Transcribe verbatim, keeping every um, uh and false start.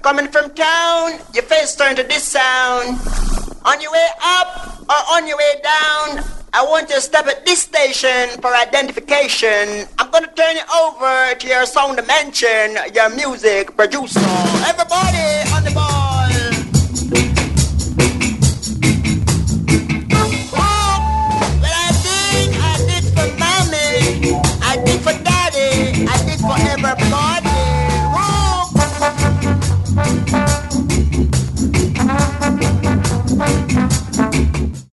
coming from town, your face turn to this sound. On your way up or on your way down, I want you to stop at this station for identification. I'm gonna turn you over to your sound dimension, your music producer. Everybody,